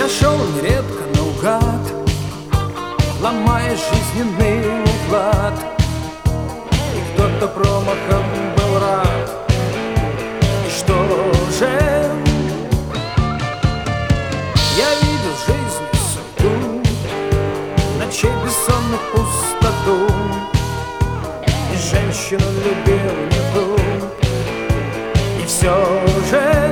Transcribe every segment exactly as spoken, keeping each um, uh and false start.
шел нередко наугад, ломая жизненный уклад, и кто-то промахом был рад. И что же? Я видел жизнь судьбу, ночей бессонных пустоту, и женщину любил не ту. И все же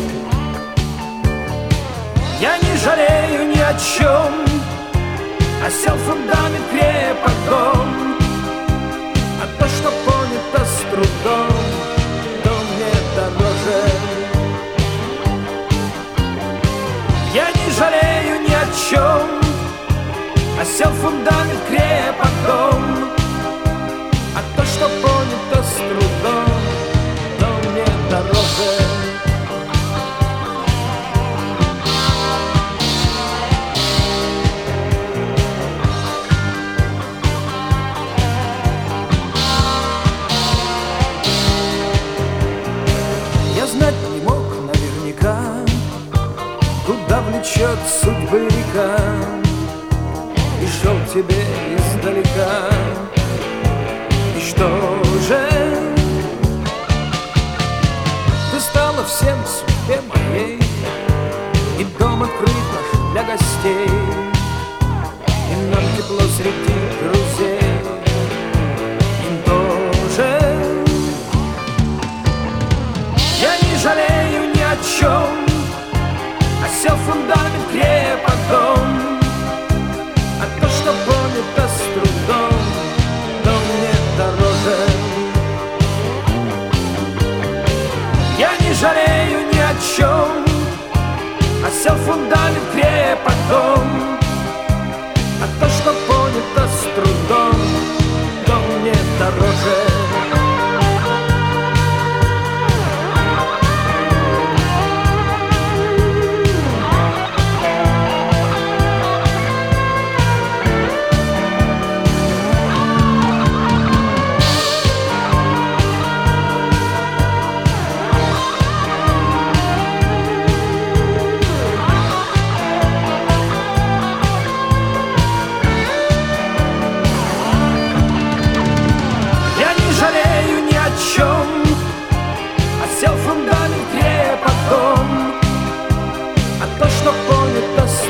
я не жалею ни о чем, осел фундамент крепок дом, а то, что понято с трудом, то мне дороже. Я не жалею ни о чем, осел фундамент крепок дом, а то, что понято с трудом, то мне дороже. Знать не мог наверняка, куда влечет судьбы река, и шел к тебе издалека. И что же? Ты стала всем в судьбе моей, и дом открыт наш для гостей, и нам тепло среди друзей. Им тоже я не жалею ни о чем, осел фундамент крепок дом, а то, что понято с трудом, то мне дороже. Я не жалею ни о чем, осел фундамент крепок дом, а то, что понято с трудом, то мне дороже. Осел фундамент крепок дом, а то, что понято с